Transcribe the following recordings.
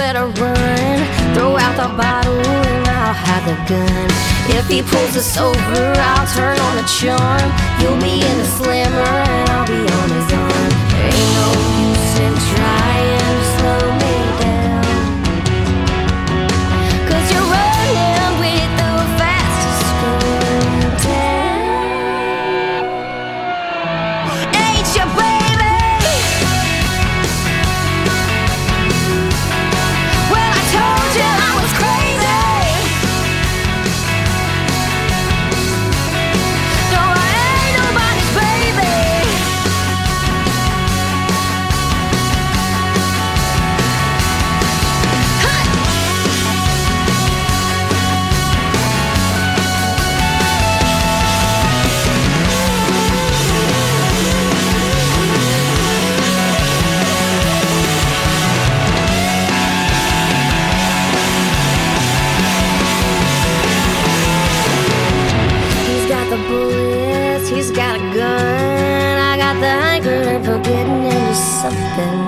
let her run. Throw out the bottle and I'll have the gun. If he pulls us over, I'll turn on the charm. You'll be in the slammer and I'll be on his arm. There ain't no use in trying to slow me down, 'cause you're running with the fastest girl in town. Ain't you, baby? Well, I told you I was crazy. No, I ain't nobody's baby. He's got the bullets, he's got a gun. I got the hankering for getting into something.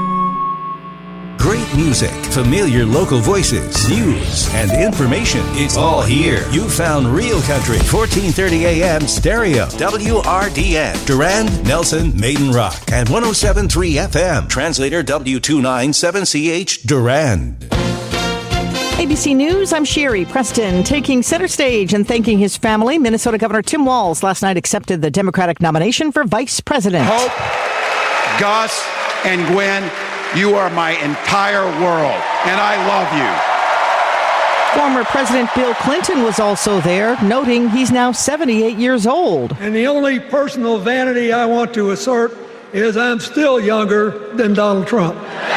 Great music, familiar local voices, news, and information. It's all here. You found Real Country, 1430 AM stereo, WRDN, Durand, Nelson, Maiden Rock, and 107.3 FM. Translator W297CH, Durand. ABC News, I'm Sherry Preston. Taking center stage and thanking his family, Minnesota Governor Tim Walz last night accepted the Democratic nomination for vice president. Hope, Gus, and Gwen, you are my entire world, and I love you. Former President Bill Clinton was also there, noting he's now 78 years old. And the only personal vanity I want to assert is I'm still younger than Donald Trump.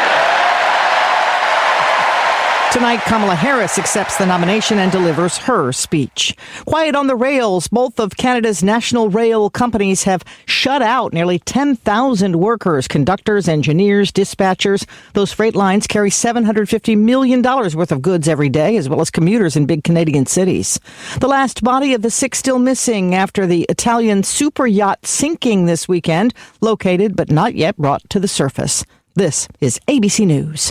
Tonight, Kamala Harris accepts the nomination and delivers her speech. Quiet on the rails. Both of Canada's national rail companies have shut out nearly 10,000 workers, conductors, engineers, dispatchers. Those freight lines carry $750 million worth of goods every day, as well as commuters in big Canadian cities. The last body of the 6 still missing after the Italian super yacht sinking this weekend, located but not yet brought to the surface. This is ABC News.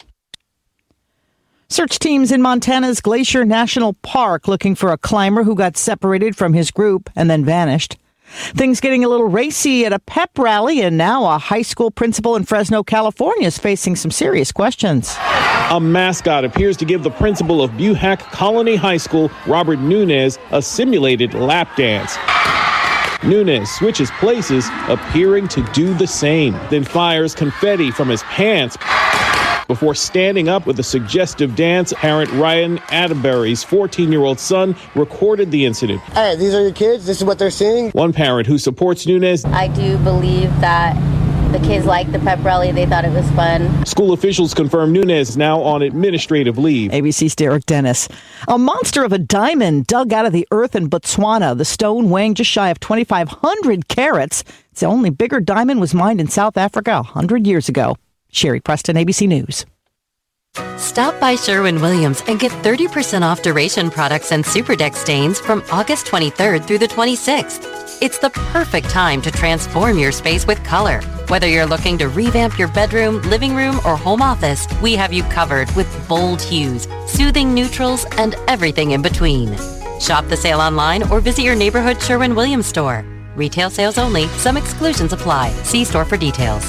Search teams in Montana's Glacier National Park looking for a climber who got separated from his group and then vanished. Things getting a little racy at a pep rally, and now a high school principal in Fresno, California is facing some serious questions. A mascot appears to give the principal of Buhack Colony High School, Robert Nunez, a simulated lap dance. Nunez switches places, appearing to do the same, then fires confetti from his pants before standing up with a suggestive dance. Parent Ryan Atterbury's 14-year-old son recorded the incident. Hey, these are your kids? This is what they're seeing? One parent who supports Nunez. I do believe that the kids liked the pep rally. They thought it was fun. School officials confirm Nunez is now on administrative leave. ABC's Derek Dennis. A monster of a diamond dug out of the earth in Botswana. The stone weighing just shy of 2,500 carats. It's the only bigger diamond was mined in South Africa 100 years ago. Sherry Preston, ABC News. Stop by Sherwin-Williams and get 30% off Duration products and Super Deck stains from August 23rd through the 26th. It's the perfect time to transform your space with color. Whether you're looking to revamp your bedroom, living room, or home office, we have you covered with bold hues, soothing neutrals, and everything in between. Shop the sale online or visit your neighborhood Sherwin-Williams store. Retail sales only. Some exclusions apply. See store for details.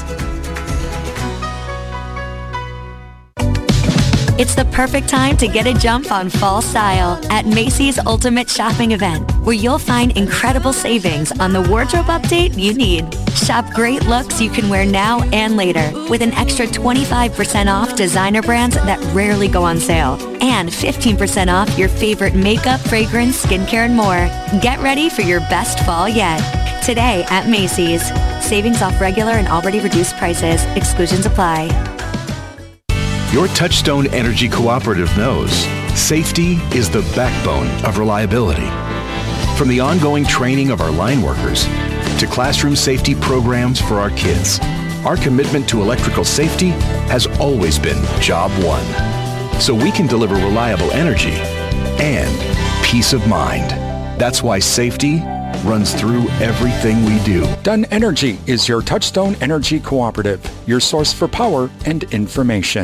It's the perfect time to get a jump on fall style at Macy's Ultimate Shopping Event, where you'll find incredible savings on the wardrobe update you need. Shop great looks you can wear now and later with an extra 25% off designer brands that rarely go on sale and 15% off your favorite makeup, fragrance, skincare, and more. Get ready for your best fall yet. Today at Macy's. Savings off regular and already reduced prices. Exclusions apply. Your Touchstone Energy Cooperative knows safety is the backbone of reliability. From the ongoing training of our line workers to classroom safety programs for our kids, our commitment to electrical safety has always been job one. So we can deliver reliable energy and peace of mind. That's why safety runs through everything we do. Dunn Energy is your Touchstone Energy Cooperative, your source for power and information.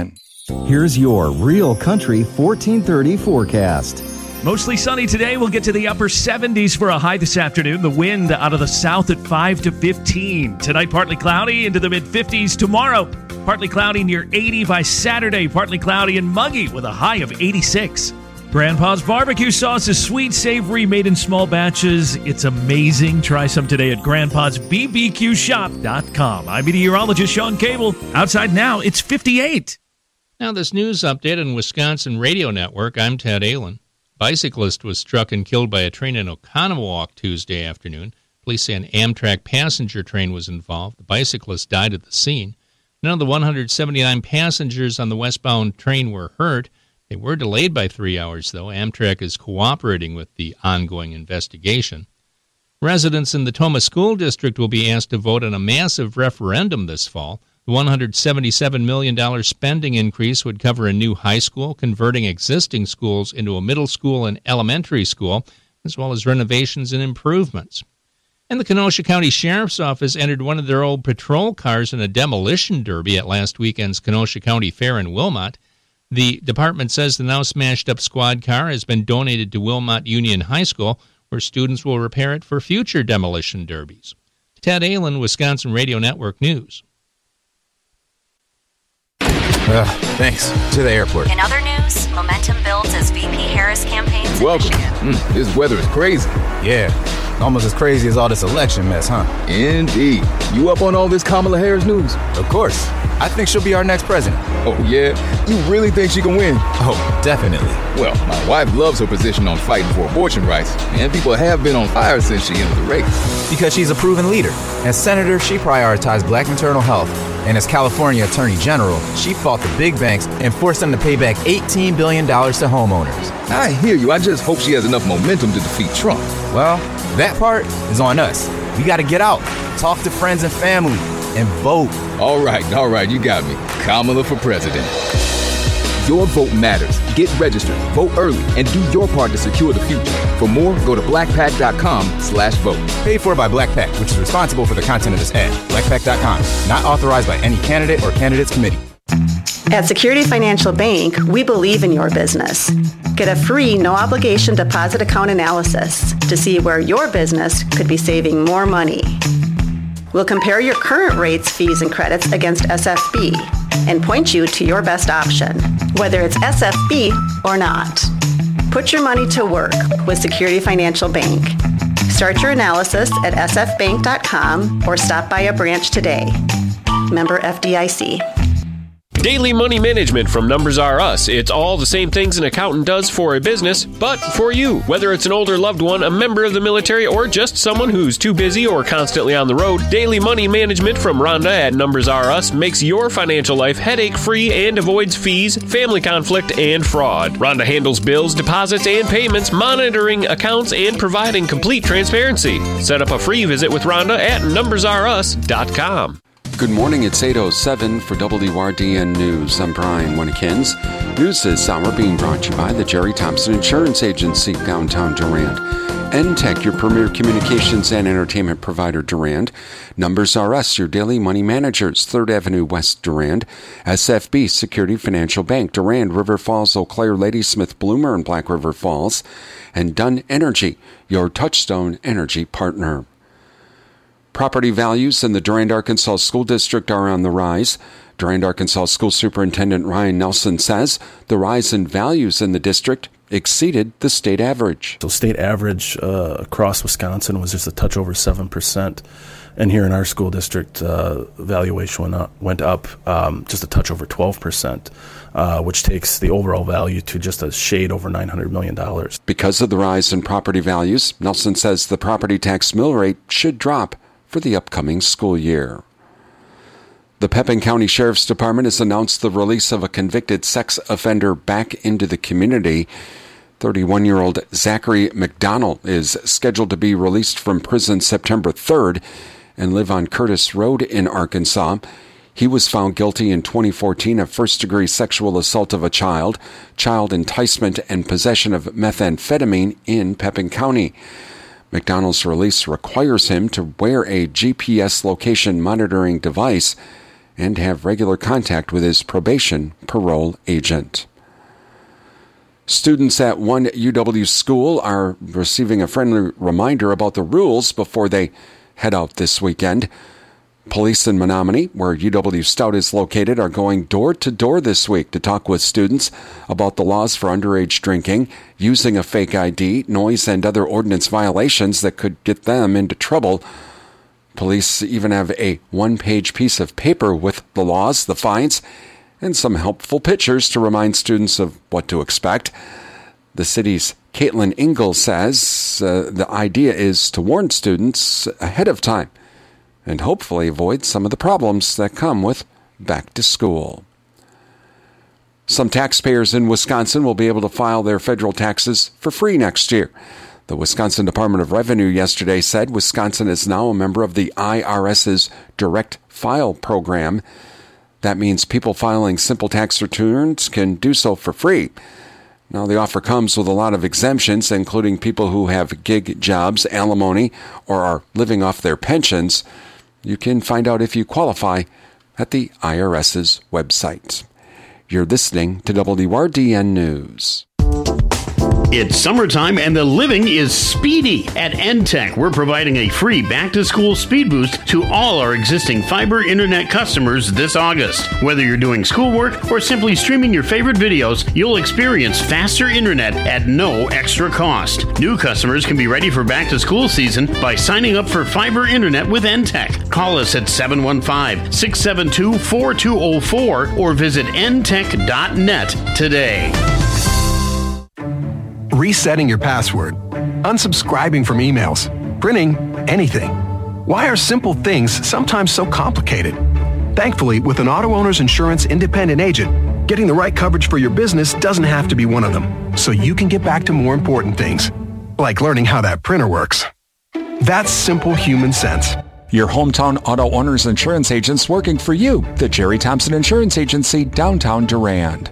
Here's your Real Country 1430 forecast. Mostly sunny today. We'll get to the upper 70s for a high this afternoon. The wind out of the south at 5 to 15. Tonight, partly cloudy into the mid-50s. Tomorrow, partly cloudy near 80 by Saturday. Partly cloudy and muggy with a high of 86. Grandpa's barbecue sauce is sweet, savory, made in small batches. It's amazing. Try some today at grandpa'sbbqshop.com. I'm meteorologist Sean Cable. Outside now, it's 58. Now this news update on Wisconsin Radio Network. I'm Ted Allen. Bicyclist was struck and killed by a train in Oconomowoc Tuesday afternoon. Police say an Amtrak passenger train was involved. The bicyclist died at the scene. None of the 179 passengers on the westbound train were hurt. They were delayed by 3 hours, though. Amtrak is cooperating with the ongoing investigation. Residents in the Tomah School District will be asked to vote on a massive referendum this fall. The $177 million spending increase would cover a new high school, converting existing schools into a middle school and elementary school, as well as renovations and improvements. And the Kenosha County Sheriff's Office entered one of their old patrol cars in a demolition derby at last weekend's Kenosha County Fair in Wilmot. The department says the now smashed-up squad car has been donated to Wilmot Union High School, where students will repair it for future demolition derbies. Ted Allen, Wisconsin Radio Network News. Thanks. To the airport. In other news, momentum builds as VP Harris campaigns in Michigan. This weather is crazy. Yeah. Almost as crazy as all this election mess, huh? Indeed. You up on all this Kamala Harris news? Of course. I think she'll be our next president. Oh, yeah? You really think she can win? Oh, definitely. Well, my wife loves her position on fighting for abortion rights, and people have been on fire since she entered the race. Because she's a proven leader. As senator, she prioritized black maternal health. And as California Attorney General, she fought the big banks and forced them to pay back $18 billion to homeowners. I hear you. I just hope she has enough momentum to defeat Trump. Well, that part is on us. We got to get out, talk to friends and family, and vote. All right, you got me. Kamala for president. Your vote matters. Get registered, vote early, and do your part to secure the future. For more, go to blackpack.com/vote. Paid for by Black Pack, which is responsible for the content of this ad. Blackpack.com. Not authorized by any candidate or candidates committee. At Security Financial Bank, we believe in your business. Get a free, no-obligation deposit account analysis to see where your business could be saving more money. We'll compare your current rates, fees, and credits against SFB and point you to your best option, whether it's SFB or not. Put your money to work with Security Financial Bank. Start your analysis at sfbank.com or stop by a branch today. Member FDIC. Daily Money Management from Numbers R Us. It's all the same things an accountant does for a business, but for you. Whether it's an older loved one, a member of the military, or just someone who's too busy or constantly on the road, Daily Money Management from Rhonda at Numbers R Us makes your financial life headache-free and avoids fees, family conflict, and fraud. Rhonda handles bills, deposits, and payments, monitoring accounts, and providing complete transparency. Set up a free visit with Rhonda at numbersrus.com. Good morning, it's 8:07 for WRDN News. I'm Brian Winnekins. News this hour being brought to you by the Jerry Thompson Insurance Agency, downtown Durand. NTech, your premier communications and entertainment provider, Durand. Numbers R Us, your daily money managers, 3rd Avenue West, Durand. SFB, Security Financial Bank, Durand, River Falls, Eau Claire, Ladysmith, Bloomer, and Black River Falls. And Dunn Energy, your Touchstone energy partner. Property values in the Durand, Arkansas School District are on the rise. Durand, Arkansas School Superintendent Ryan Nelson says the rise in values in the district exceeded the state average. So state average across Wisconsin was just a touch over 7%. And here in our school district, valuation went up just a touch over 12%, which takes the overall value to just a shade over $900 million. Because of the rise in property values, Nelson says the property tax mill rate should drop for the upcoming school year. The Pepin County Sheriff's Department has announced the release of a convicted sex offender back into the community. 31-year-old Zachary McDonald is scheduled to be released from prison September 3rd and live on Curtis Road in Arkansas. He was found guilty in 2014 of first-degree sexual assault of a child enticement, and possession of methamphetamine in Pepin County. McDonald's release requires him to wear a GPS location monitoring device and have regular contact with his probation parole agent. Students at one UW school are receiving a friendly reminder about the rules before they head out this weekend. Police in Menominee, where UW Stout is located, are going door to door this week to talk with students about the laws for underage drinking, using a fake ID, noise, and other ordinance violations that could get them into trouble. Police even have a one-page piece of paper with the laws, the fines, and some helpful pictures to remind students of what to expect. The city's Caitlin Ingle says the idea is to warn students ahead of time and hopefully avoid some of the problems that come with back to school. Some taxpayers in Wisconsin will be able to file their federal taxes for free next year. The Wisconsin Department of Revenue yesterday said Wisconsin is now a member of the IRS's Direct File program. That means people filing simple tax returns can do so for free. Now, the offer comes with a lot of exemptions, including people who have gig jobs, alimony, or are living off their pensions. You can find out if you qualify at the IRS's website. You're listening to WRDN News. It's summertime and the living is speedy. At NTech, we're providing a free back-to-school speed boost to all our existing fiber internet customers this August. Whether you're doing schoolwork or simply streaming your favorite videos, you'll experience faster internet at no extra cost. New customers can be ready for back-to-school season by signing up for fiber internet with NTech. Call us at 715-672-4204 or visit ntech.net today. Resetting your password, unsubscribing from emails, printing anything. Why are simple things sometimes so complicated? Thankfully, with an auto owner's insurance independent agent, getting the right coverage for your business doesn't have to be one of them, so you can get back to more important things, like learning how that printer works. That's simple human sense. Your hometown auto owner's insurance agents working for you. The Jerry Thompson Insurance Agency, downtown Durand.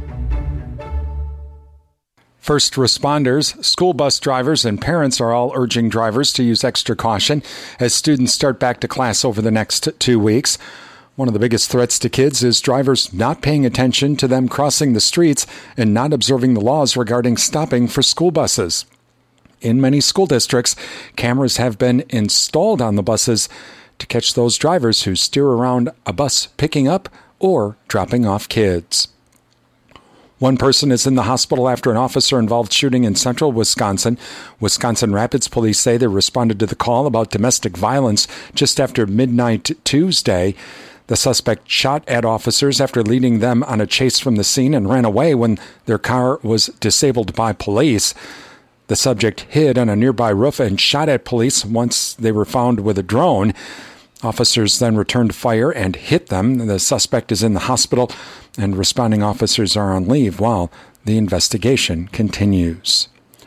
First responders, school bus drivers, and parents are all urging drivers to use extra caution as students start back to class over the next 2 weeks. One of the biggest threats to kids is drivers not paying attention to them crossing the streets and not observing the laws regarding stopping for school buses. In many school districts, cameras have been installed on the buses to catch those drivers who steer around a bus picking up or dropping off kids. One person is in the hospital after an officer-involved shooting in central Wisconsin. Wisconsin Rapids police say they responded to the call about domestic violence just after midnight Tuesday. The suspect shot at officers after leading them on a chase from the scene and ran away when their car was disabled by police. The subject hid on a nearby roof and shot at police once they were found with a drone. Officers then returned fire and hit them. The suspect is in the hospital, and responding officers are on leave while the investigation continues.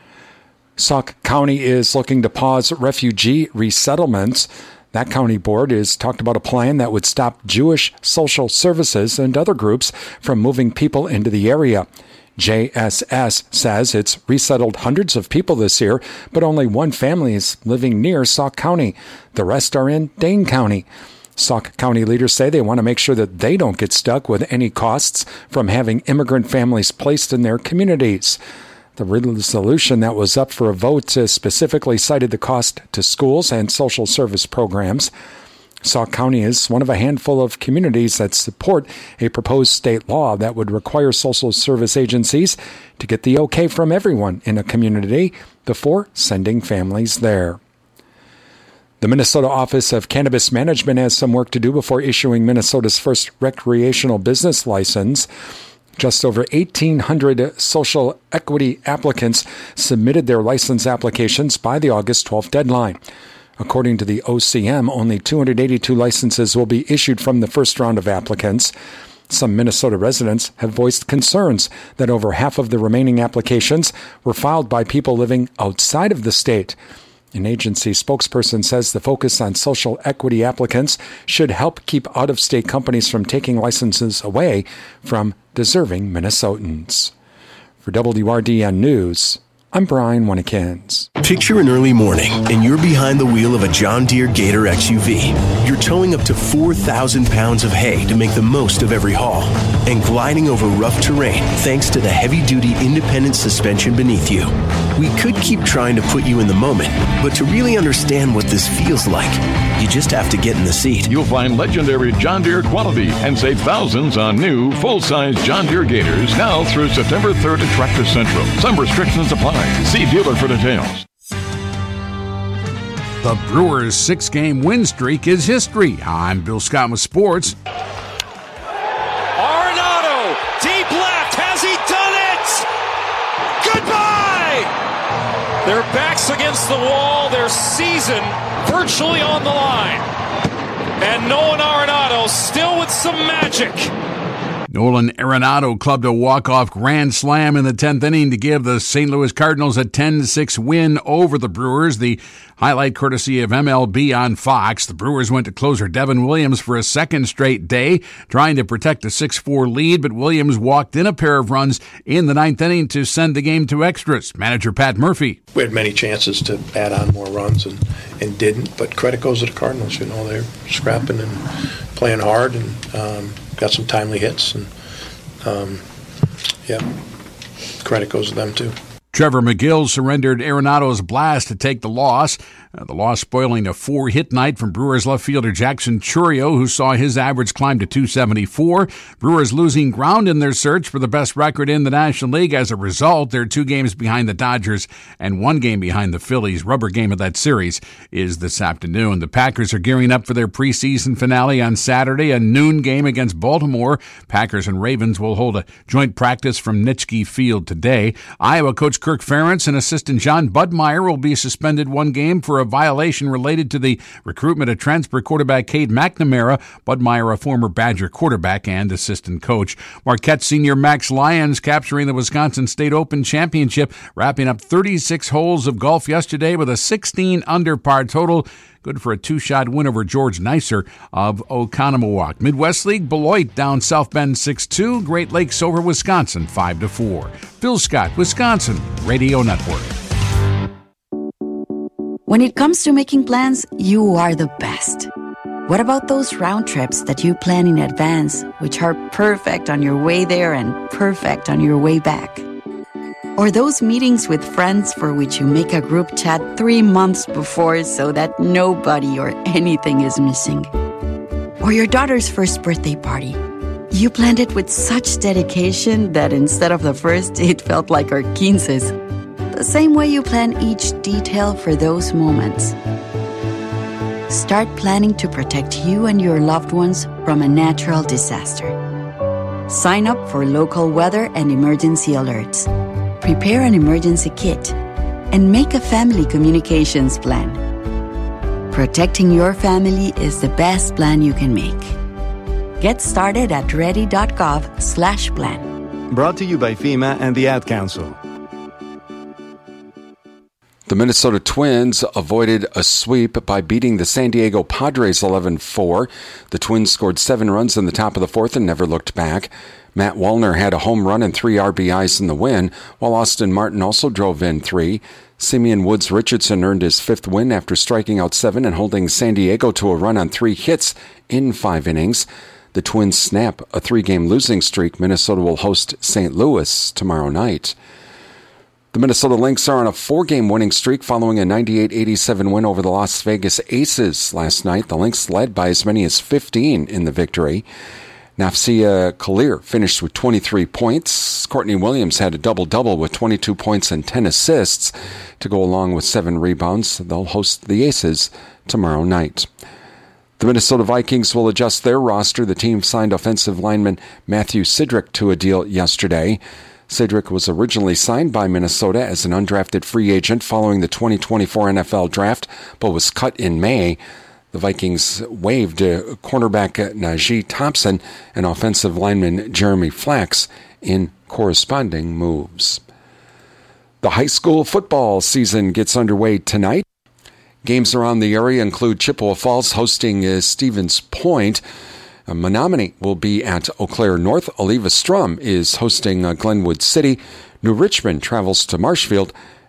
Sauk County is looking to pause refugee resettlements. That county board has talked about a plan that would stop Jewish social services and other groups from moving people into the area. JSS says it's resettled hundreds of people this year, but only one family is living near Sauk County. The rest are in Dane County. Sauk County leaders say they want to make sure that they don't get stuck with any costs from having immigrant families placed in their communities. The resolution that was up for a vote specifically cited the cost to schools and social service programs. Sauk County is one of a handful of communities that support a proposed state law that would require social service agencies to get the okay from everyone in a community before sending families there. The Minnesota Office of Cannabis Management has some work to do before issuing Minnesota's first recreational business license. Just over 1,800 social equity applicants submitted their license applications by the August 12th deadline. According to the OCM, only 282 licenses will be issued from the first round of applicants. Some Minnesota residents have voiced concerns that over half of the remaining applications were filed by people living outside of the state. An agency spokesperson says the focus on social equity applicants should help keep out-of-state companies from taking licenses away from deserving Minnesotans. For WRDN News, I'm Brian Winnekins. Picture an early morning, and you're behind the wheel of a John Deere Gator XUV. You're towing up to 4,000 pounds of hay to make the most of every haul, and gliding over rough terrain thanks to the heavy-duty independent suspension beneath you. We could keep trying to put you in the moment, but to really understand what this feels like, you just have to get in the seat. You'll find legendary John Deere quality and save thousands on new full-size John Deere Gators now through September 3rd at Tractor Central. Some restrictions apply. See dealer for details. The Brewers' 6-game win streak is history. I'm Bill Scott with sports. Arenado, deep left. Has he done it? Goodbye! Their backs against the wall, their season virtually on the line. And Nolan Arenado still with some magic. Nolan Arenado clubbed a walk-off grand slam in the 10th inning to give the St. Louis Cardinals a 10-6 win over the Brewers. The highlight courtesy of MLB on Fox. The Brewers went to closer Devin Williams for a second straight day, trying to protect a 6-4 lead, but Williams walked in a pair of runs in the 9th inning to send the game to extras. Manager Pat Murphy. We had many chances to add on more runs and didn't, but credit goes to the Cardinals. They're scrapping and playing hard and got some timely hits, and credit goes to them too. Trevor McGill surrendered Arenado's blast to take the loss. The loss spoiling a 4-hit night from Brewers left fielder Jackson Chourio, who saw his average climb to .274. Brewers losing ground in their search for the best record in the National League. As a result, they're 2 games behind the Dodgers and 1 game behind the Phillies. Rubber game of that series is this afternoon. The Packers are gearing up for their preseason finale on Saturday, a noon game against Baltimore. Packers and Ravens will hold a joint practice from Nitschke Field today. Iowa coach Kirk Ferentz and assistant John Budmeyer will be suspended 1 game for a violation related to the recruitment of transfer quarterback Cade McNamara. Budmeyer, a former Badger quarterback and assistant coach. Marquette senior Max Lyons capturing the Wisconsin State Open Championship, wrapping up 36 holes of golf yesterday with a 16 under par total. Good for a 2-shot win over George Neisser of Oconomowoc. Midwest League, Beloit down South Bend 6-2. Great Lakes over Wisconsin 5-4. Phil Scott, Wisconsin Radio Network. When it comes to making plans, you are the best. What about those round trips that you plan in advance, which are perfect on your way there and perfect on your way back? Or those meetings with friends for which you make a group chat 3 months before so that nobody or anything is missing? Or your daughter's first birthday party. You planned it with such dedication that instead of the first, it felt like our 15s. The same way you plan each detail for those moments. Start planning to protect you and your loved ones from a natural disaster. Sign up for local weather and emergency alerts. Prepare an emergency kit and make a family communications plan. Protecting your family is the best plan you can make. Get started at ready.gov/plan. Brought to you by FEMA and the Ad Council. The Minnesota Twins avoided a sweep by beating the San Diego Padres 11-4. The Twins scored 7 runs in the top of the 4th and never looked back. Matt Wallner had a home run and 3 RBIs in the win, while Austin Martin also drove in 3. Simeon Woods Richardson earned his 5th win after striking out 7 and holding San Diego to a run on 3 hits in 5 innings. The Twins snap a 3-game losing streak. Minnesota will host St. Louis tomorrow night. The Minnesota Lynx are on a 4-game winning streak following a 98-87 win over the Las Vegas Aces last night. The Lynx led by as many as 15 in the victory. Nafsia Kalir finished with 23 points. Courtney Williams had a double-double with 22 points and 10 assists to go along with 7 rebounds. They'll host the Aces tomorrow night. The Minnesota Vikings will adjust their roster. The team signed offensive lineman Matthew Sidrick to a deal yesterday. Sidrick was originally signed by Minnesota as an undrafted free agent following the 2024 NFL Draft, but was cut in May. The Vikings waived cornerback Najee Thompson and offensive lineman Jeremy Flax in corresponding moves. The high school football season gets underway tonight. Games around the area include Chippewa Falls hosting Stevens Point. Menominee will be at Eau Claire North. Oliva Strum is hosting Glenwood City. New Richmond travels to Marshfield.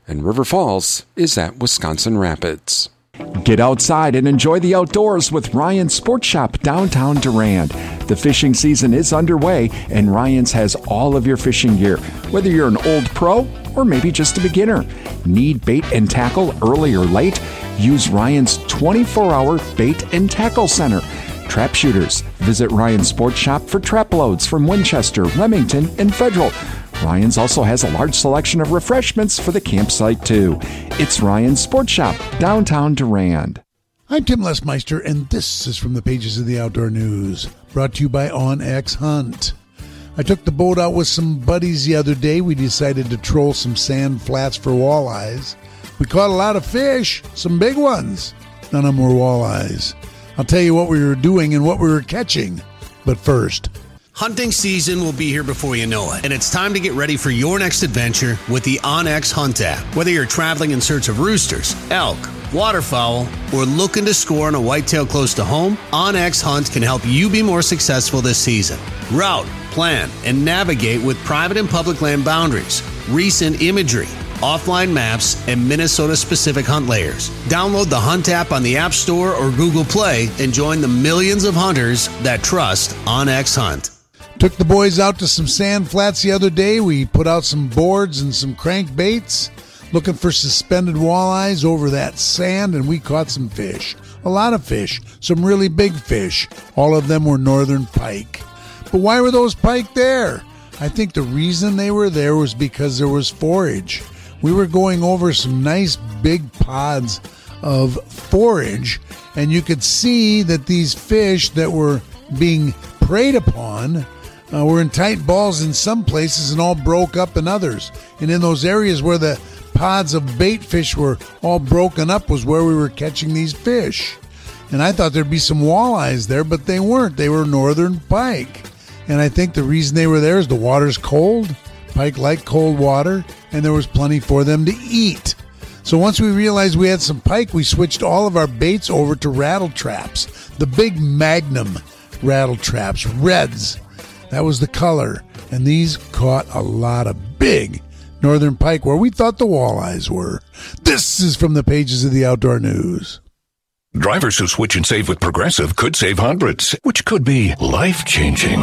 And River Falls is at Wisconsin Rapids. Get outside and enjoy the outdoors with Ryan's Sports Shop downtown Durand. The fishing season is underway, and Ryan's has all of your fishing gear. Whether you're an old pro or maybe just a beginner, need bait and tackle early or late? Use Ryan's 24-hour bait and tackle center. Trap shooters, visit Ryan's Sports Shop for trap loads from Winchester, Remington, and Federal. Ryan's also has a large selection of refreshments for the campsite, too. It's Ryan's Sports Shop, downtown Durand. I'm Tim Lesmeister, and this is from the pages of the Outdoor News, brought to you by OnX Hunt. I took the boat out with some buddies the other day. We decided to troll some sand flats for walleyes. We caught a lot of fish, some big ones. None of them were walleyes. I'll tell you what we were doing and what we were catching. But first, hunting season will be here before you know it, and it's time to get ready for your next adventure with the OnX Hunt app. Whether you're traveling in search of roosters, elk, waterfowl, or looking to score on a whitetail close to home, OnX Hunt can help you be more successful this season. Route, plan, and navigate with private and public land boundaries, recent imagery, offline maps, and Minnesota-specific hunt layers. Download the Hunt app on the App Store or Google Play and join the millions of hunters that trust OnX Hunt. Took the boys out to some sand flats the other day. We put out some boards and some crankbaits, looking for suspended walleyes over that sand, and we caught some fish. A lot of fish, some really big fish. All of them were northern pike. But why were those pike there? I think the reason they were there was because there was forage. We were going over some nice big pods of forage, and you could see that these fish that were being preyed upon were in tight balls in some places and all broke up in others. And in those areas where the pods of bait fish were all broken up was where we were catching these fish. And I thought there'd be some walleyes there, but they weren't. They were northern pike. And I think the reason they were there is the water's cold. Pike like cold water, and there was plenty for them to eat. So once we realized we had some pike, we switched all of our baits over to rattle traps. The big Magnum rattle traps, reds. That was the color. And these caught a lot of big northern pike where we thought the walleyes were. This is from the pages of the Outdoor News. Drivers who switch and save with Progressive could save hundreds, which could be life-changing.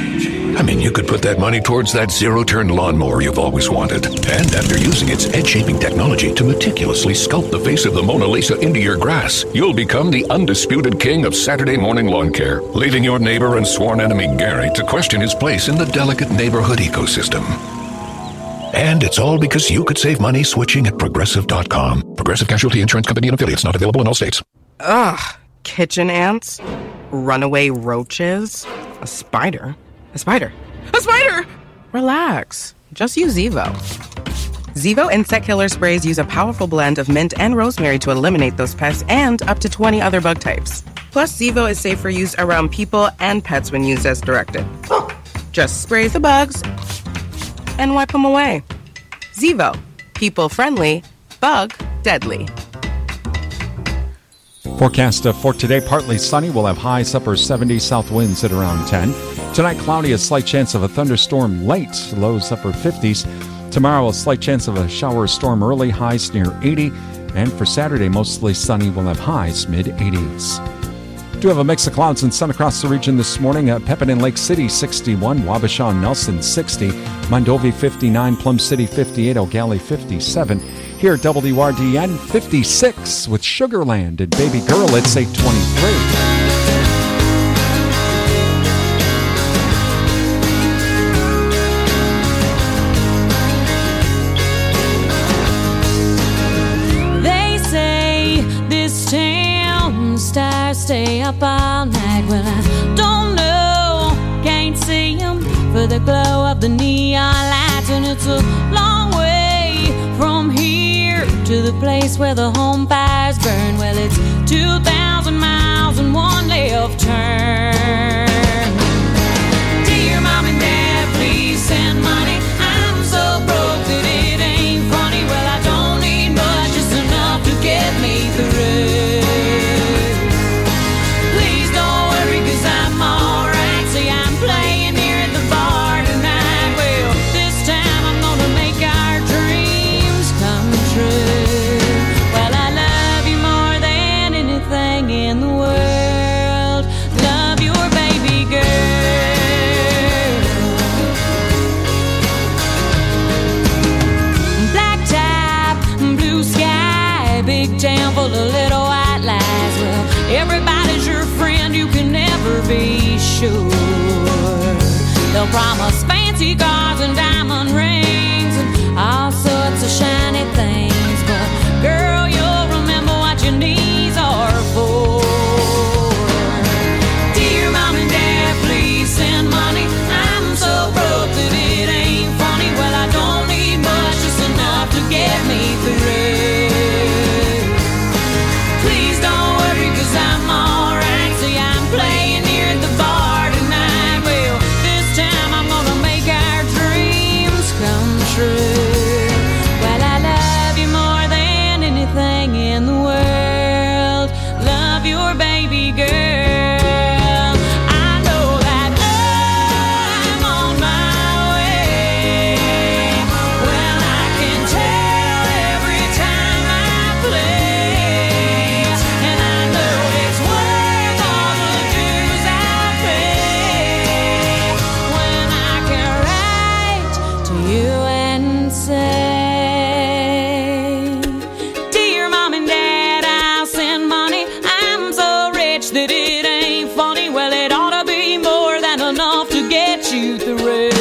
I mean, you could put that money towards that zero-turn lawnmower you've always wanted. And after using its edge-shaping technology to meticulously sculpt the face of the Mona Lisa into your grass, you'll become the undisputed king of Saturday morning lawn care, leaving your neighbor and sworn enemy Gary to question his place in the delicate neighborhood ecosystem. And it's all because you could save money switching at Progressive.com. Progressive Casualty Insurance Company and affiliates, not available in all states. Ugh, kitchen ants, runaway roaches, a spider. A spider! A spider! Relax. Just use Zevo. Zevo insect killer sprays use a powerful blend of mint and rosemary to eliminate those pests and up to 20 other bug types. Plus, Zevo is safe for use around people and pets when used as directed. Just spray the bugs and wipe them away. Zevo. People friendly, bug deadly. Forecast for today, partly sunny. We'll have highs upper 70s, south winds at around 10. Tonight, cloudy, a slight chance of a thunderstorm late, lows upper 50s. Tomorrow, a slight chance of a shower or storm early, highs near 80. And for Saturday, mostly sunny. We'll have highs mid-80s. Do have a mix of clouds and sun across the region this morning. Pepin and Lake City, 61. Wabasha and Nelson, 60. Mondovi, 59. Plum City, 58. Eau Gallie, 57. Here at WRDN, 56 with Sugarland and Baby Girl, it's 8:23. They say this town stars stay up all night. Well, I don't know, can't see them for the glow of the neon lights, and it's a long way from here to the place where the home fires burn. Well, it's 2,000 miles and one left turn. Dear Mom and Dad, please send money. I'm so broke that it ain't funny. Well, I don't need much, just enough to get me through. Please don't worry, 'cause I'm alright. See, I'm playing here at the bar tonight. Well, this time I'm gonna make our dreams come true. everybody's your friend, you can never be sure. They'll promise fancy cars and diamond rings and all sorts of shiny things, but girl, you'll remember what your knees are for. Dear Mom and Dad, please send money. I'm so broke that it ain't funny. Well, I don't need much, just enough to get me through. Please don't worry, 'cause I'm alright. See, I'm playing here at the bar tonight. Well, this time I'm gonna make our dreams come true. Well, I love you more than anything in the world. Love your baby girl. I know that I'm on my way. Well, I can tell every time I play, and I know it's worth all the dues I pay when I can write to you and say, Dear Mom and Dad, I'll send money. I'm so rich that it ain't funny. Well, it ought to be more than enough to get you through.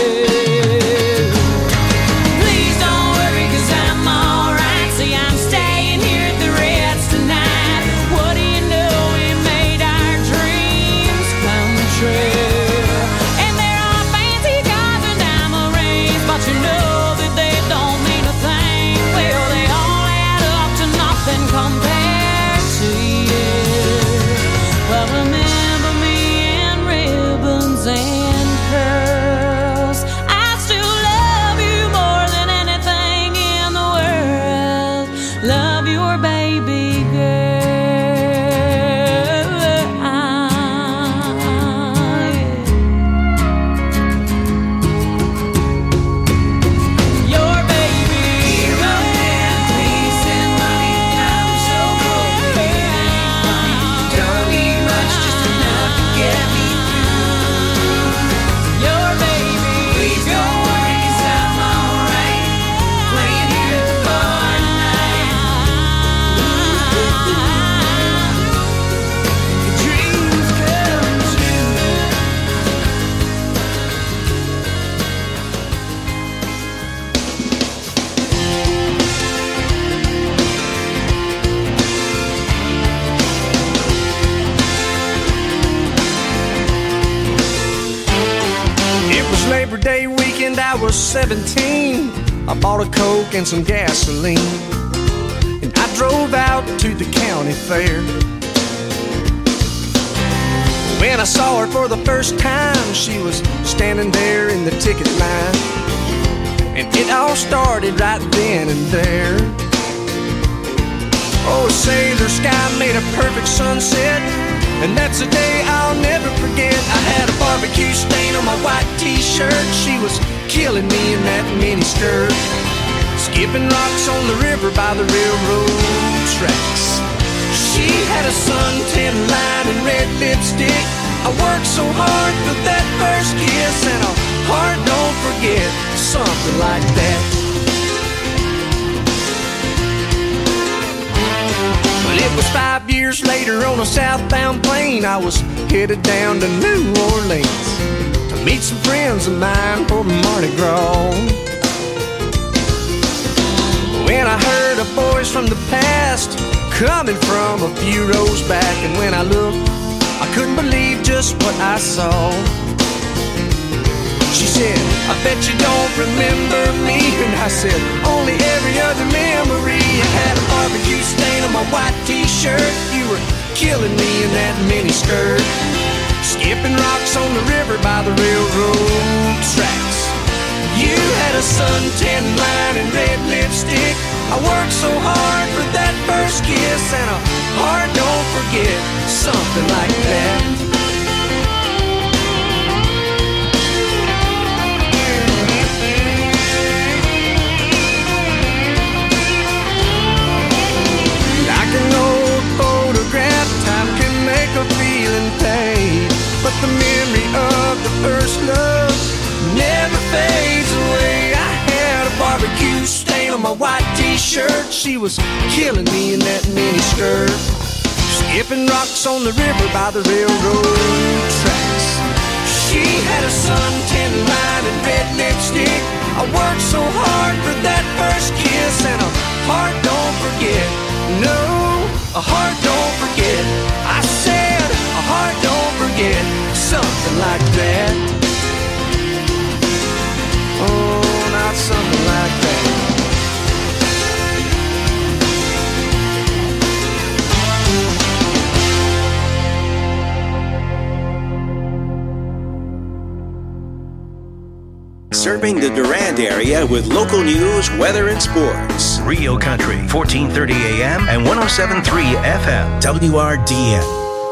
Please don't worry, 'cause I'm alright. See, I'm staying here at the Ritz tonight. What do you know, we made our dreams come true. And there are fancy cars and diamond rings, but you know that they don't mean a thing. Well, they all add up to nothing compared to you. Well, remember me in ribbons and pearls. I still love you more than anything in the world. Love your baby girl. Your baby girl. Please send money. I'm so broke that it ain't funny. Don't need much, just enough to get me through. Your baby. Please don't worry, 'cause I'm alright. Playing here at the bar tonight. Your dreams come true. It was Labor Day weekend, I was 17. I bought a Coke and some gasoline, and I drove out to the county fair. When I saw her for the first time, she was standing there in the ticket line, and it all started right then and there. Oh, say the sky made a perfect sunset, and that's a day I'll never forget. I had a barbecue stain on my white t-shirt. She was killing me in that mini skirt, skipping rocks on the river by the railroad tracks. She had a suntan line and red lipstick. I worked so hard for that first kiss, and a heart don't forget, something like that. But it was 5 years later on a southbound plane. I was headed down to New Orleans to meet some friends of mine for Mardi Gras. When I heard a voice from the past coming from a few rows back, and when I looked, I couldn't believe just what I saw. She said, I bet you don't remember me. And I said, only every other memory. I had a barbecue stain on my white t-shirt. You were killing me in that mini skirt, skipping rocks on the river by the railroad tracks. You had a suntan line and red lipstick. I worked so hard for that first kiss, and a heart don't forget, something like that. Like an old photograph, time can make a feeling fade, but the memory of the first love never fades away. I had a barbecue stain on my white t-shirt. She was killing me in that mini skirt, skipping rocks on the river by the railroad tracks. She had a suntan line and red lipstick. I worked so hard for that first kiss, and a heart don't forget. No, a heart don't forget. I said a heart don't forget. Something like that. Oh, not something like that. Serving the Durand area with local news, weather, and sports. Rio Country, 1430 AM and 107.3 FM. WRDN.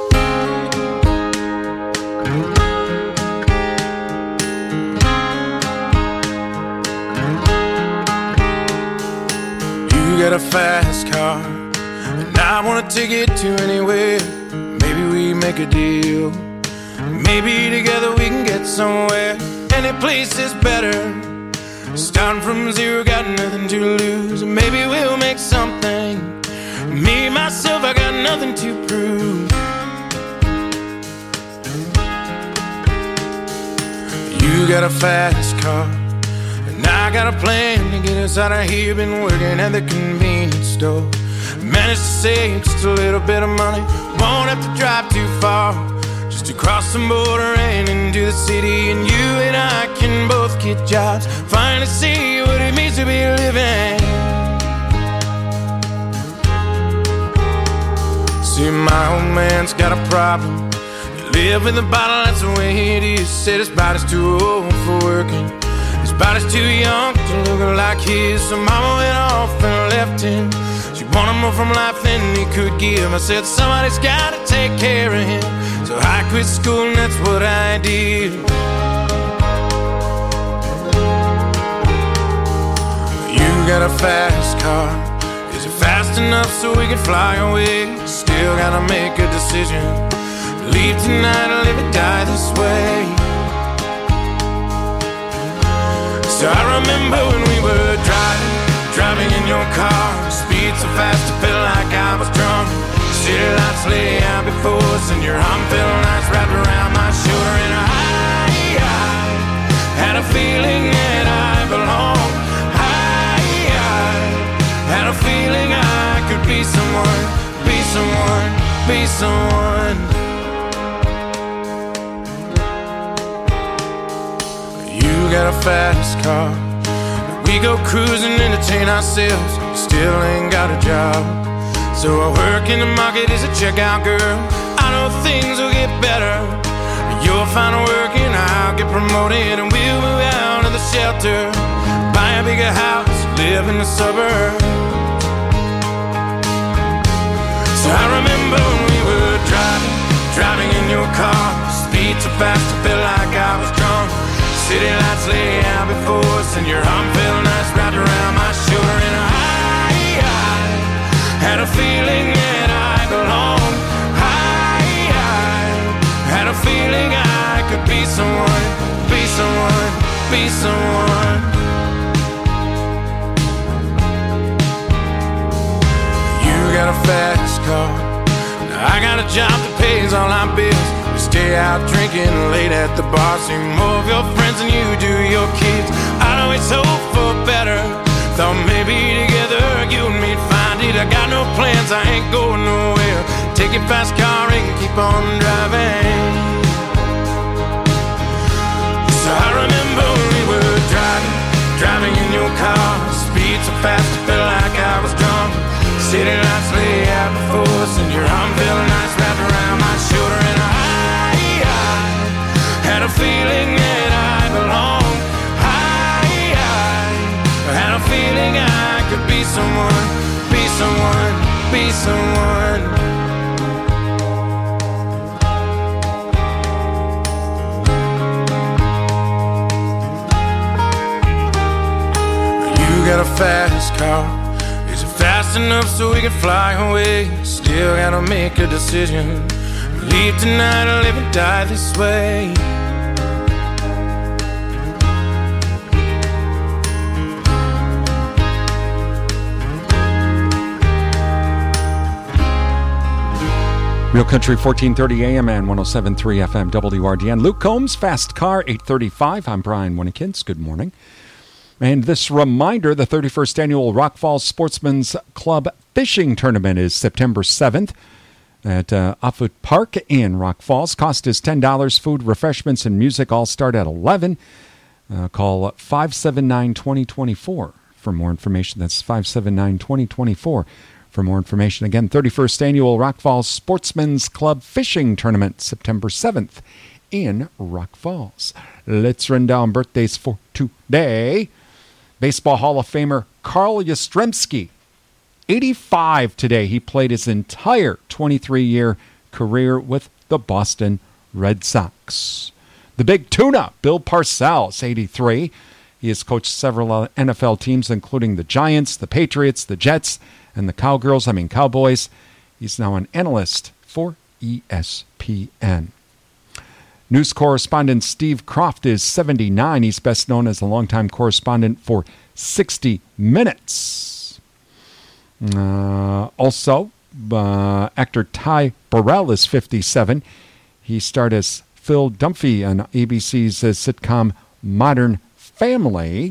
You got a fast car, and I want to take it to anywhere. Maybe we make a deal. Maybe together we can get somewhere. Any place is better. Starting from zero, got nothing to lose. Maybe we'll make something. Me, myself, I got nothing to prove. You got a fast car, and I got a plan to get us out of here. Been working at the convenience store. Managed to save just a little bit of money. Won't have to drive too far, just to cross the border and into the city. And you and I can both get jobs, finally see what it means to be living. See, my old man's got a problem. He live with a bottle, that's the way it is. Said his body's too old for working, his body's too young to look like his. So mama went off and left him. She wanted more from life than he could give. I said somebody's gotta take care of him. So I quit school and that's what I did. You got a fast car. Is it fast enough so we can fly away? Still gotta make a decision. Leave tonight or live or die this way. So I remember when we were driving in your car. Speed so fast I felt like I was drunk. City lights lay out before us, and your arm felt nice wrapped around my shoulder. And I had a feeling that I belonged. I had a feeling I could be someone, be someone, be someone. You got a fast car. We go cruising, entertain ourselves. Still ain't got a job. So I work in the market as a checkout girl. I know things will get better. You'll find work and I'll get promoted, and we'll move out of the shelter, buy a bigger house, live in the suburbs. So I remember when we were driving in your car. Speed so fast I felt like I was drunk. City lights lay out before us, and your arm felt nice wrapped around my shoulder. And I had a feeling that I belonged. I had a feeling I could be someone, be someone, be someone. You got a fast car. Now I got a job that pays all our bills. We stay out drinking late at the bar. See more of your friends than you do your kids. I know it's hope for better. Thought maybe together you and me'd find it. I got no plans, I ain't going nowhere. Take your fast car and keep on driving. So I remember when we were driving in your car. Speed so fast I felt like I was drunk. City lights lay out before us, and your arm felt nice wrapped around my shoulder. And I had a feeling that I belonged. I had a feeling I could be someone, be someone, be someone. You got a fast car. Is it fast enough so we can fly away? Still gotta make a decision. Leave tonight or live or die this way. Real Country 1430 AM and 107.3 FM WRDN. Luke Combs, Fast Car, 835. I'm Brian Winnekins. Good morning. And this reminder, the 31st Annual Rock Falls Sportsman's Club Fishing Tournament is September 7th at Offut Park in Rock Falls. Cost is $10. Food, refreshments, and music all start at 11. Call 579-2024 for more information. That's 579-2024 for more information. Again, 31st Annual Rock Falls Sportsman's Club Fishing Tournament, September 7th in Rock Falls. Let's run down birthdays for today. Baseball Hall of Famer Carl Yastrzemski, 85 today. He played his entire 23-year career with the Boston Red Sox. The Big Tuna, Bill Parcells, 83. He has coached several NFL teams, including the Giants, the Patriots, the Jets, and the Cowboys. He's now an analyst for ESPN. News correspondent Steve Kroft is 79. He's best known as a longtime correspondent for 60 Minutes. Also, actor Ty Burrell is 57. He starred as Phil Dunphy on ABC's sitcom Modern Family.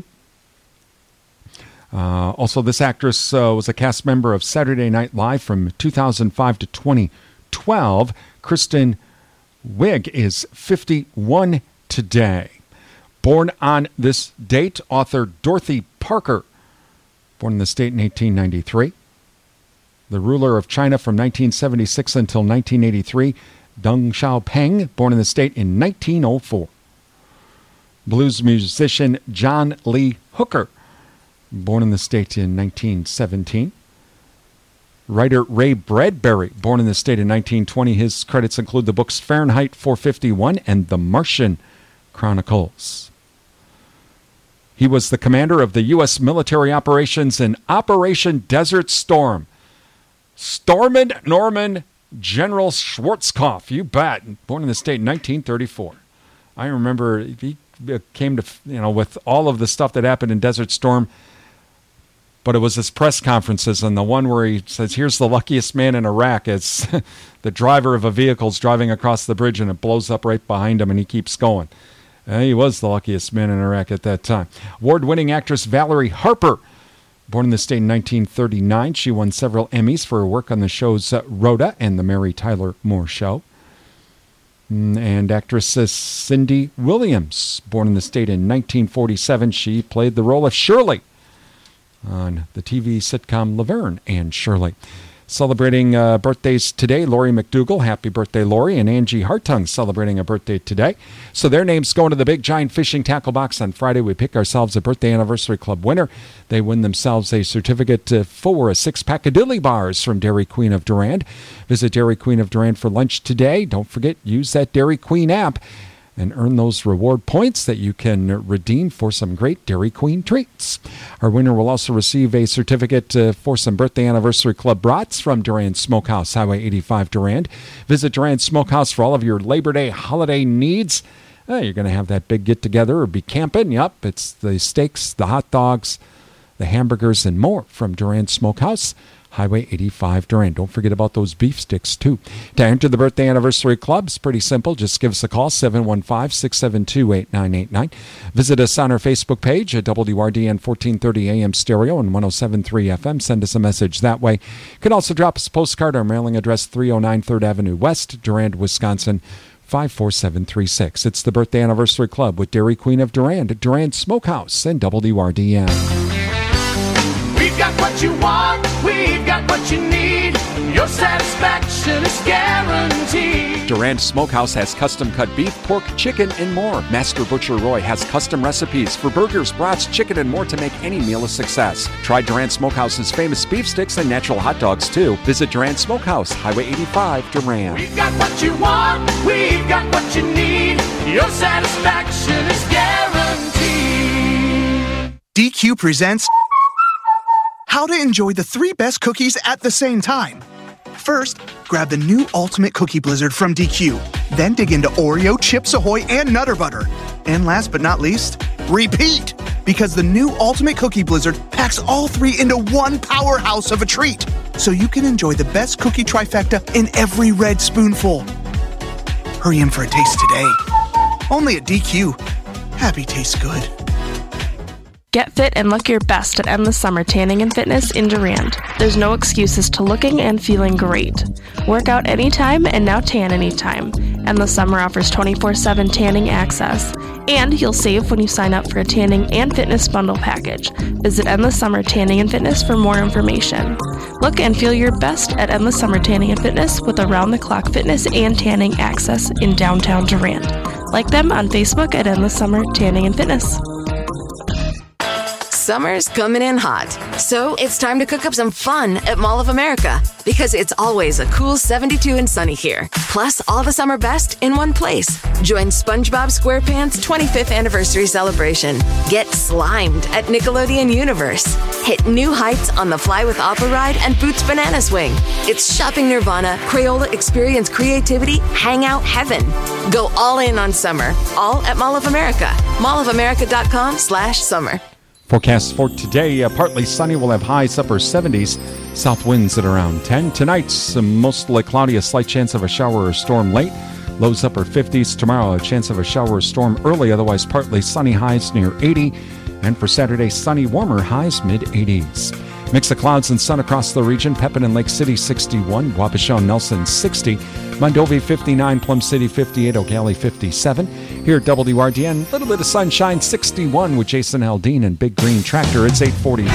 Also, this actress was a cast member of Saturday Night Live from 2005 to 2012. Kristen Wiig is 51 today. Born on this date, author Dorothy Parker, born in the state in 1893. The ruler of China from 1976 until 1983, Deng Xiaoping, born in the state in 1904. Blues musician John Lee Hooker, born in the state in 1917. Writer Ray Bradbury, born in the state in 1920. His credits include the books Fahrenheit 451 and The Martian Chronicles. He was the commander of the U.S. military operations in Operation Desert Storm. Stormin' Norman General Schwarzkopf, you bet, born in the state in 1934. I remember he came to, with all of the stuff that happened in Desert Storm, but it was his press conferences, and the one where he says, here's the luckiest man in Iraq. It's the driver of a vehicle's driving across the bridge, and it blows up right behind him, and he keeps going. He was the luckiest man in Iraq at that time. Award-winning actress Valerie Harper, born in the state in 1939. She won several Emmys for her work on the shows Rhoda and The Mary Tyler Moore Show. And actress Cindy Williams, born in the state in 1947. She played the role of Shirley on the TV sitcom Laverne and Shirley. Celebrating birthdays today, Lori McDougall. Happy birthday, Lori. And Angie Hartung celebrating a birthday today. So their names go into the Big Giant Fishing Tackle Box on Friday. We pick ourselves a Birthday Anniversary Club winner. They win themselves a certificate for a 6-pack of Dilly Bars from Dairy Queen of Durand. Visit Dairy Queen of Durand for lunch today. Don't forget, use that Dairy Queen app and earn those reward points that you can redeem for some great Dairy Queen treats. Our winner will also receive a certificate for some Birthday Anniversary Club brats from Durand Smokehouse, Highway 85 Durand. Visit Durand Smokehouse for all of your Labor Day holiday needs. You're going to have that big get-together or be camping. Yep, it's the steaks, the hot dogs, the hamburgers, and more from Durand Smokehouse, Highway 85 Durand. Don't forget about those beef sticks, too. To enter the Birthday Anniversary Club, it's pretty simple. Just give us a call, 715-672-8989. Visit us on our Facebook page at WRDN 1430 AM Stereo and 107.3 FM. Send us a message that way. You can also drop us a postcard. Our mailing address, 309 3rd Avenue West, Durand, Wisconsin, 54736. It's the Birthday Anniversary Club with Dairy Queen of Durand, Durand Smokehouse, and WRDN. We've got what you want, we've got what you need. Your satisfaction is guaranteed. Durand Smokehouse has custom-cut beef, pork, chicken, and more. Master Butcher Roy has custom recipes for burgers, brats, chicken, and more to make any meal a success. Try Durand Smokehouse's famous beef sticks and natural hot dogs, too. Visit Durand Smokehouse, Highway 85, Durand. We've got what you want, we've got what you need. Your satisfaction is guaranteed. DQ presents how to enjoy the 3 best cookies at the same time. First, grab the new Ultimate Cookie Blizzard from DQ. Then dig into Oreo, Chips Ahoy, and Nutter Butter. And last but not least, repeat! because the new Ultimate Cookie Blizzard packs all three into one powerhouse of a treat, so you can enjoy the best cookie trifecta in every red spoonful. Hurry in for a taste today. Only at DQ. Happy tastes good. Get fit and look your best at Endless Summer Tanning and Fitness in Durand. There's no excuses to looking and feeling great. Work out anytime and now tan anytime. Endless Summer offers 24/7 tanning access. And you'll save when you sign up for a tanning and fitness bundle package. Visit Endless Summer Tanning and Fitness for more information. Look and feel your best at Endless Summer Tanning and Fitness with around-the-clock fitness and tanning access in downtown Durand. Like them on Facebook at Endless Summer Tanning and Fitness. Summer's coming in hot, so it's time to cook up some fun at Mall of America, because it's always a cool 72 and sunny here. Plus, all the summer best in one place. Join SpongeBob SquarePants' 25th anniversary celebration. Get slimed at Nickelodeon Universe. Hit new heights on the Fly with Appa ride and Boots Banana Swing. It's shopping nirvana, Crayola experience creativity, hangout heaven. Go all in on summer, all at Mall of America. mallofamerica.com/summer. Forecast for today, partly sunny. We'll have highs upper 70s. South winds at around 10. Tonight's mostly cloudy, a slight chance of a shower or storm late. Lows upper 50s. Tomorrow, a chance of a shower or storm early. Otherwise, partly sunny, highs near 80. And for Saturday, sunny, warmer, highs mid-80s. Mix of clouds and sun across the region. Pepin and Lake City 61. Waukesha and Nelson 60. Mondovi 59. Plum City 58. O'Galley 57. Here at WRDN, a little bit of sunshine, 61 with Jason Aldean and Big Green Tractor. It's 8:41.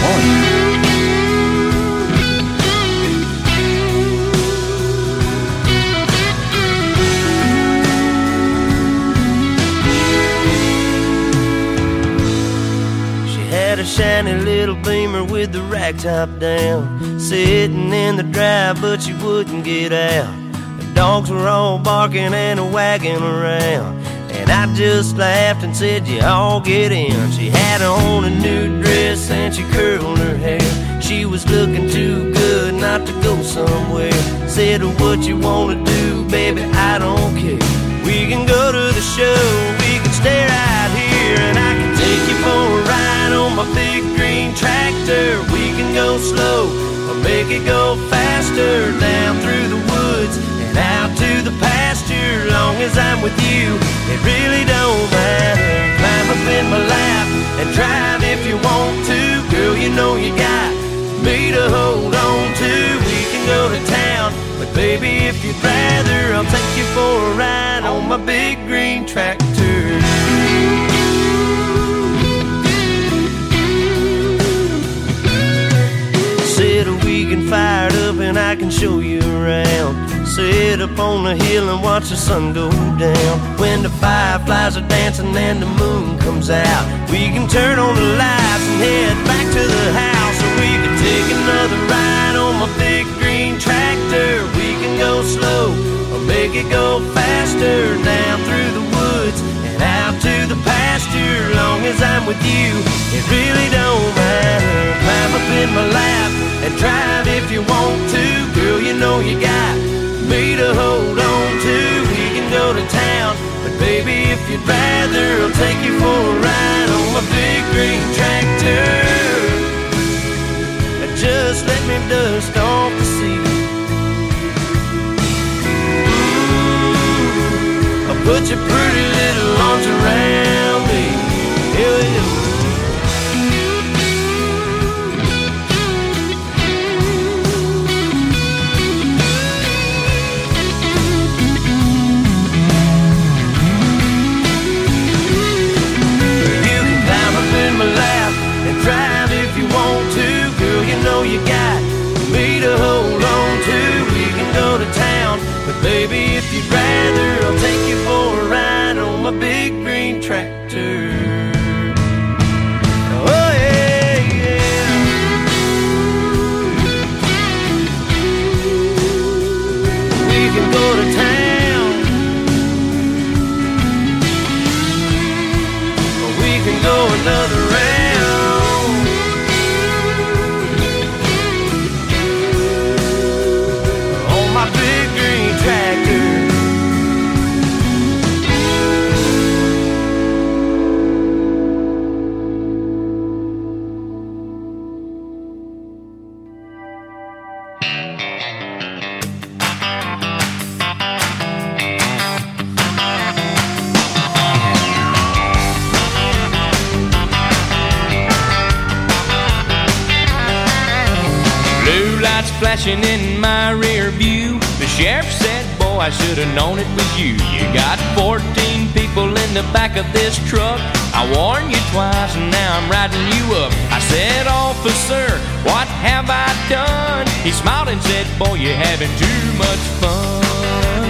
She had a shiny little Beamer with the rack top down, sitting in the drive, but she wouldn't get out. The dogs were all barking and wagging around, and I just laughed and said, you all get in. She had on a new dress and she curled her hair. She was looking too good not to go somewhere. Said, what you wanna do, baby, I don't care. We can go to the show, we can stay right here, and I can take you for a ride on my big green tractor. We can go slow or make it go faster, down through the woods and out to the pasture. Long as I'm with you, it really don't matter. Climb up in my lap and drive if you want to. Girl, you know you got me to hold on to. We can go to town, but baby, if you'd rather, I'll take you for a ride on my big green tractor. Set a weekend fired up and I can show you around. Sit up on the hill and watch the sun go down. When the fireflies are dancing and the moon comes out, we can turn on the lights and head back to the house. Or we can take another ride on my big green tractor. We can go slow or make it go faster, down through the woods and out to the pasture. Long as I'm with you, it really don't matter. Climb up in my lap and drive if you want to. Girl, you know you got me to hold on to. We can go to town, but baby, if you'd rather, I'll take you for a ride on my big green tractor. Just let me dust off the seat. I'll put your pretty little arms around me. Yeah. Drive if you want to, girl, you know you got me to hold on to. We can go to town, but baby, if you'd rather, I'll take you for a ride flashing in my rear view. The sheriff said, boy, I should have known it was you. You got 14 people in the back of this truck. I warned you twice and now I'm riding you up. I said, officer, what have I done? He smiled and said, boy, you're having too much fun.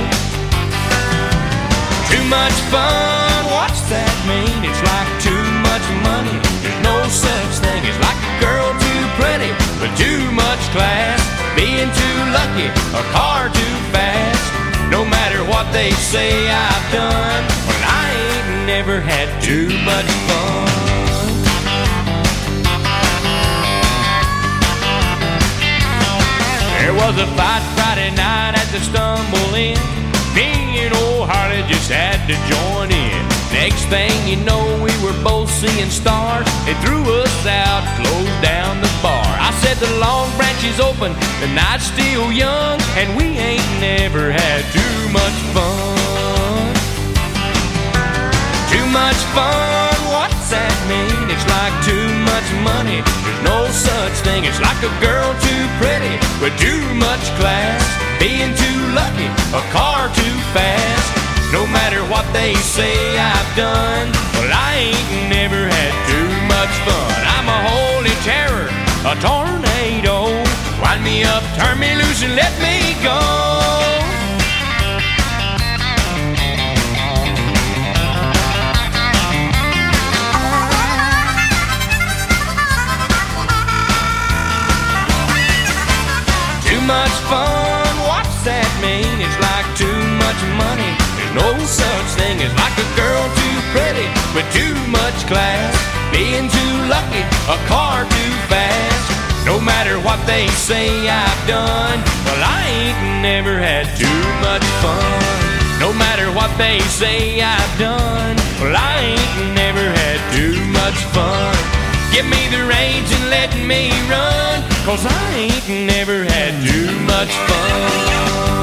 Too much fun, what's that mean? It's like too much money. There's no such thing. It's like a girl too pretty with too much class, being too lucky, a car too fast. No matter what they say I've done, well, I ain't never had too much fun. There was a fight Friday night at the Stumble Inn. Me and old Harley just had to join in. Next thing you know, we were both seeing stars. They threw us out, closed down the bar. I said the Long Branch is open, the night's still young, and we ain't never had too much fun. Too much fun, what's that mean? It's like too much money. There's no such thing. It's like a girl too pretty with too much class, being too lucky, a car too fast. No matter what they say I've done, well, I ain't never had too much fun. I'm a holy terror, a tornado. Wind me up, turn me loose, and let me go. Too much fun, what's that mean? It's like too much money. No such thing as like a girl too pretty with too much class, being too lucky, a car too fast. No matter what they say I've done, well, I ain't never had too much fun. No matter what they say I've done, well, I ain't never had too much fun. Give me the reins and let me run, 'cause I ain't never had too much fun.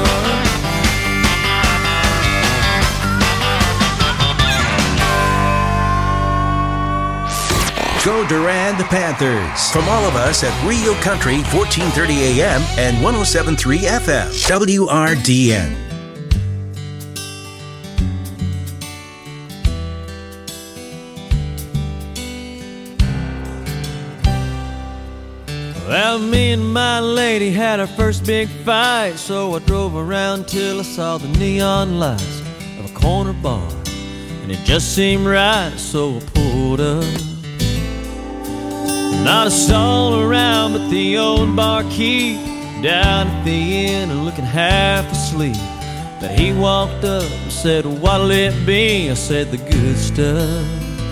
Go Durand the Panthers. From all of us at Rio Country, 1430 AM and 107.3 FM, WRDN. Well, me and my lady had our first big fight, so I drove around till I saw the neon lights of a corner bar, and it just seemed right, so I pulled up. Not a soul around but the old barkeep down at the inn and looking half asleep. But he walked up and said, what'll it be? I said, the good stuff.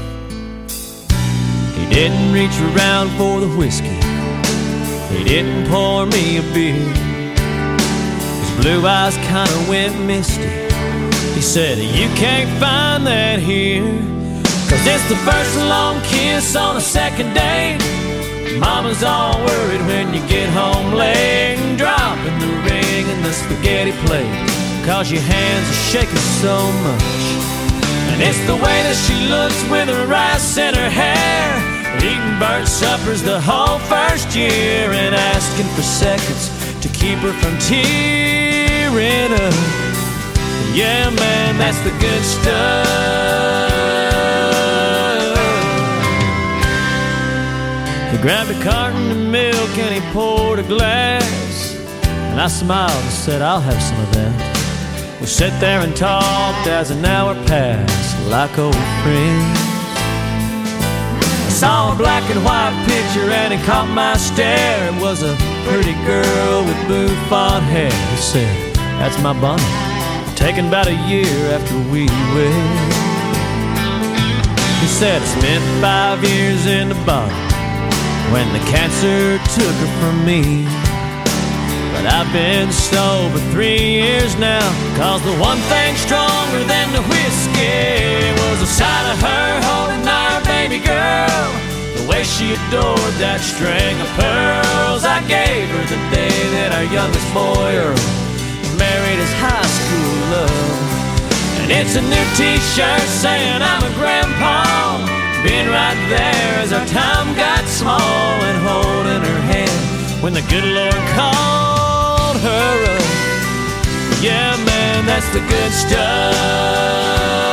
He didn't reach around for the whiskey, he didn't pour me a beer. His blue eyes kind of went misty. He said, you can't find that here, 'cause it's the first long kiss on a second date. Mama's all worried when you get home late, dropping the ring in the spaghetti plate, 'cause your hands are shaking so much. And it's the way that she looks with her rice in her hair, eating burnt suppers the whole first year, and asking for seconds to keep her from tearing up. Yeah, man, that's the good stuff. He grabbed a carton of milk and he poured a glass, and I smiled and said, I'll have some of that. We sat there and talked as an hour passed, like old friends. I saw a black and white picture and it caught my stare. It was a pretty girl with bouffant hair. He said, that's my Bonnie, taken about a year after we wed. He said, I spent 5 years in the bottle when the cancer took her from me. But I've been sober 3 years now, 'cause the one thing stronger than the whiskey was the sight of her holding our baby girl, the way she adored that string of pearls I gave her the day that our youngest boy Earl married his high school love. And it's a new t-shirt saying I'm a grandpa, being right there as our time got small, and holding her hand when the good Lord called. her. Yeah, man, that's the good stuff.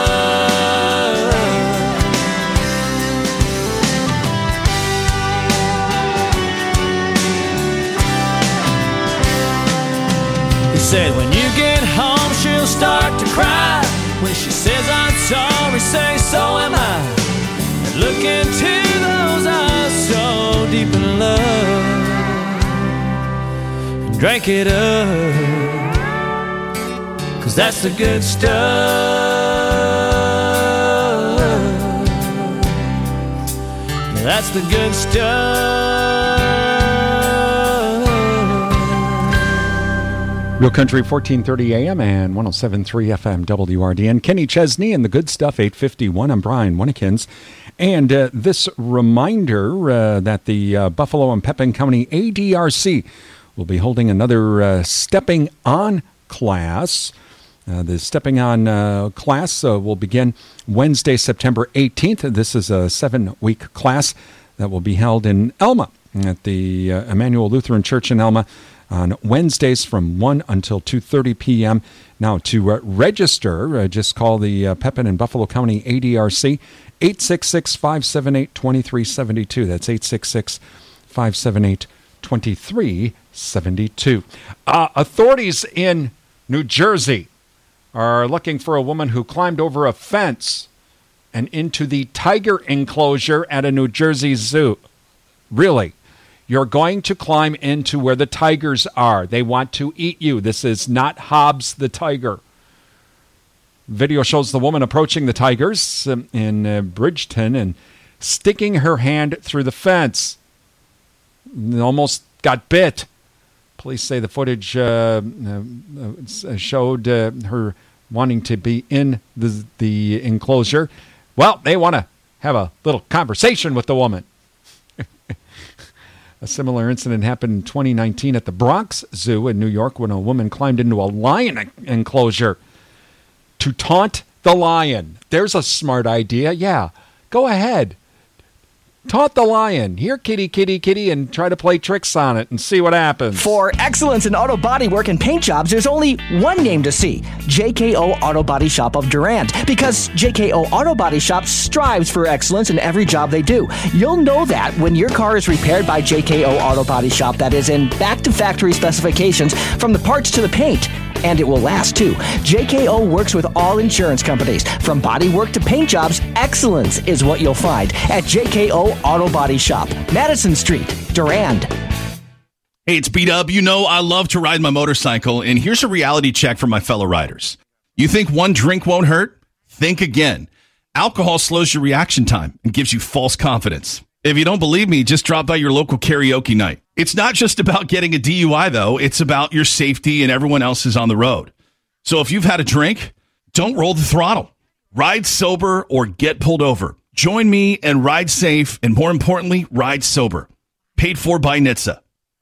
He said when you get home she'll start to cry. When she says I'm sorry, say so am I. And look into those eyes so deep in love, and drank it up, 'cause that's the good stuff. Yeah, that's the good stuff. Real Country, 1430 AM and 107.3 FM WRDN. Kenny Chesney and the Good Stuff, 851. I'm Brian Winnikins. And this reminder that the Buffalo and Pepin County ADRC will be holding another Stepping On class. The Stepping On class will begin Wednesday, September 18th. This is a 7-week class that will be held in Elma at the Emmanuel Lutheran Church in Elma on Wednesdays from 1 until 2:30 p.m. Now, to register, just call the Pepin and Buffalo County ADRC, 866-578-2372. That's 866-578-2372. Authorities in New Jersey are looking for a woman who climbed over a fence and into the tiger enclosure at a New Jersey zoo. Really? You're going to climb into where the tigers are. They want to eat you. This is not Hobbs the tiger. Video shows the woman approaching the tigers in Bridgeton and sticking her hand through the fence. Almost got bit. Police say the footage showed her wanting to be in the enclosure. Well, they want to have a little conversation with the woman. A similar incident happened in 2019 at the Bronx Zoo in New York when a woman climbed into a lion enclosure to taunt the lion. There's a smart idea. Yeah, go ahead. Taunt the lion. Here, kitty, kitty, kitty, and try to play tricks on it and see what happens. For excellence in auto body work and paint jobs, there's only one name to see: JKO Auto Body Shop of Durand. Because JKO Auto Body Shop strives for excellence in every job they do. You'll know that when your car is repaired by JKO Auto Body Shop, that is in back-to-factory specifications from the parts to the paint. And it will last, too. JKO works with all insurance companies. From body work to paint jobs, excellence is what you'll find at JKO Auto Body Shop, Madison Street, Durand. Hey, it's B-Dub. You know I love to ride my motorcycle, and here's a reality check for my fellow riders. You think one drink won't hurt? Think again. Alcohol slows your reaction time and gives you false confidence. If you don't believe me, just drop by your local karaoke night. It's not just about getting a DUI, though. It's about your safety and everyone else's on the road. So if you've had a drink, don't roll the throttle. Ride sober or get pulled over. Join me and ride safe, and more importantly, ride sober. Paid for by NHTSA.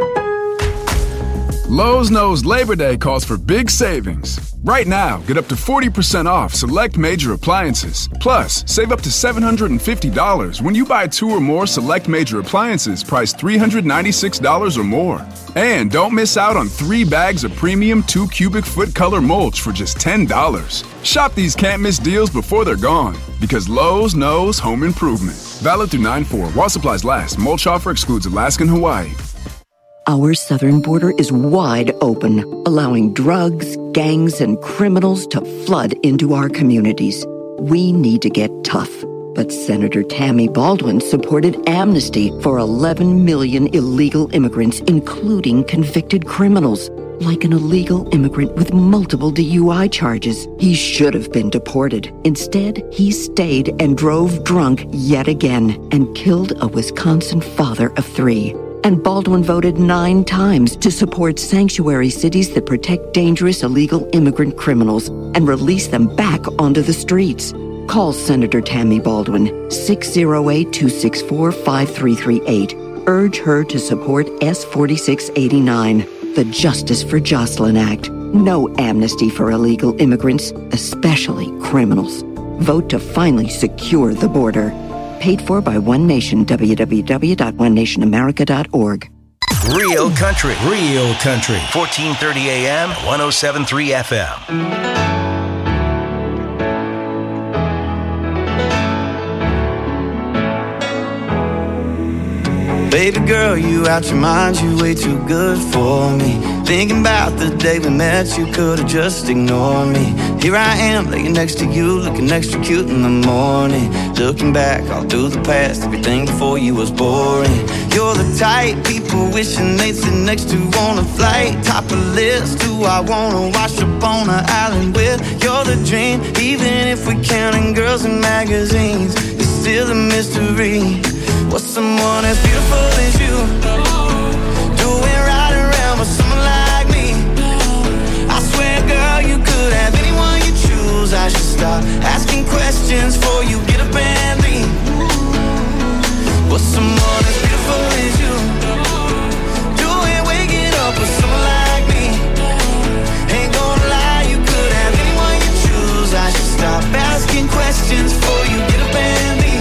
Lowe's knows Labor Day calls for big savings. Right now, get up to 40% off select major appliances. Plus, save up to $750 when you buy 2 or more select major appliances priced $396 or more. And don't miss out on 3 bags of premium 2 cubic foot color mulch for just $10. Shop these can't-miss deals before they're gone, because Lowe's knows home improvement. Valid through 9/4 while supplies last. Mulch offer excludes Alaska and Hawaii. Our southern border is wide open, allowing drugs, gangs, and criminals to flood into our communities. We need to get tough. But Senator Tammy Baldwin supported amnesty for 11 million illegal immigrants, including convicted criminals. Like an illegal immigrant with multiple DUI charges. He should have been deported. Instead, he stayed and drove drunk yet again and killed a Wisconsin father of 3. And Baldwin voted 9 times to support sanctuary cities that protect dangerous illegal immigrant criminals and release them back onto the streets. Call Senator Tammy Baldwin, 608-264-5338. Urge her to support S-4689, the Justice for Jocelyn Act. No amnesty for illegal immigrants, especially criminals. Vote to finally secure the border. Paid for by One Nation, www.onenationamerica.org. Real country. Real country. 1430 AM, 107.3 FM. Baby girl, you out your mind, you way too good for me. Thinking about the day we met, you could've just ignored me. Here I am, laying next to you, looking extra cute in the morning. Looking back all through the past, everything before you was boring. You're the type people wishing they'd sit next to on a flight. Top of the list, who I wanna wash up on an island with. You're the dream, even if we're counting girls in magazines. It's still a mystery. What's someone as beautiful as you doing right around with someone like me? I swear, girl, you could have anyone you choose. I should stop asking questions before you get up and leave. What's someone as beautiful as you doing waking up with someone like me? Ain't gonna lie, you could have anyone you choose. I should stop asking questions before you get up and leave.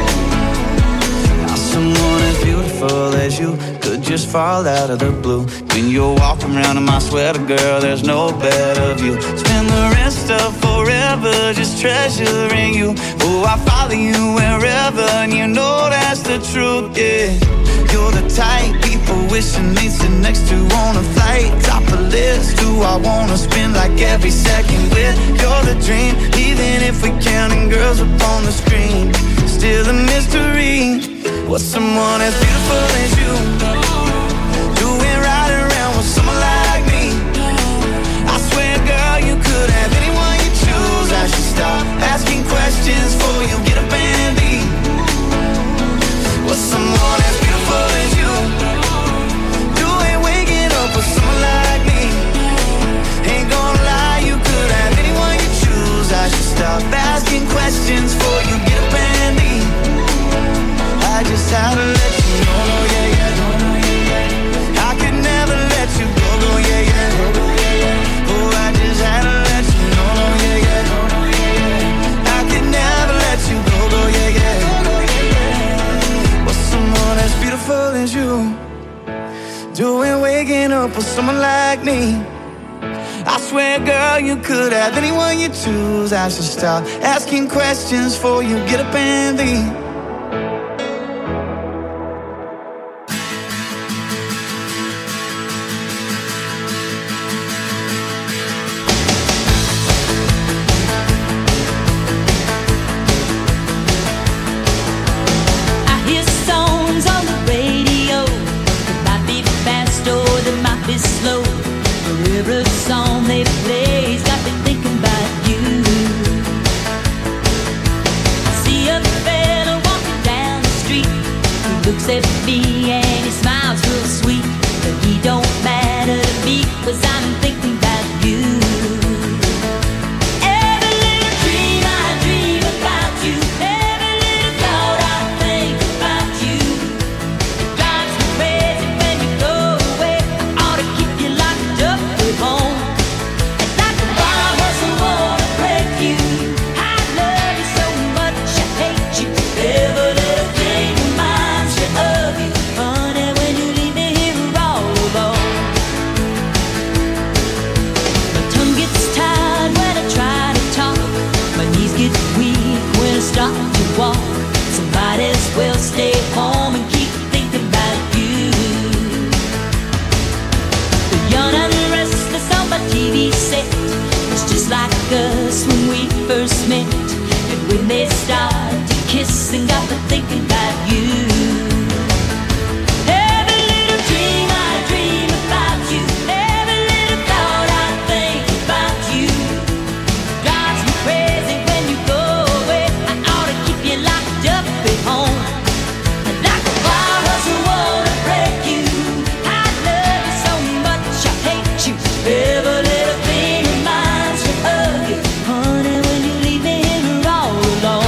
Someone as beautiful as you could just fall out of the blue. When you're walking around in my sweater, girl, there's no better view. Spend the rest of forever just treasuring you. Oh, I follow you wherever, and you know that's the truth, yeah. You're the type people wishing they'd sit next to on a flight. Top of the list, who I wanna spend like every second with. You're the dream, even if we're counting girls up on the screen. Still a mystery. What's someone as beautiful as you doing right around with someone like me? I swear, girl, you could have anyone you choose. I should stop asking questions before you get up and leave. What's someone as beautiful as you doing waking up with someone like me? Ain't gonna lie, you could have anyone you choose. I should stop asking questions before you get up and leave. I just had to let you know, no, yeah, yeah. I could never let you go, no, yeah, yeah. Oh, I just had to let you know, no, yeah, yeah. I could never let you go, no, yeah, yeah. What's someone as beautiful as you doing waking up with someone like me? I swear, girl, you could have anyone you choose. I should stop asking questions before you get up and leave. Slow, every song they play's got me thinking about you. I see a fella walking down the street. He looks at me and he smiles real sweet, but he don't matter to me, 'cause I'm thinking about you. Every little dream I dream about you. Every little thought I think about you. It drives me crazy when you go away. Home. It's like the bomb doesn't wanna break you. I love you so much, I hate you. Every little thing reminds me of you. Honey, when you leave me here all alone. My tongue gets tired when I try to talk. My knees get weak when I start to walk. So might as well stay home and keep thinking about you. The young and restless on my TV set, it's just like us when we first met. And when they started to kiss and got me thinking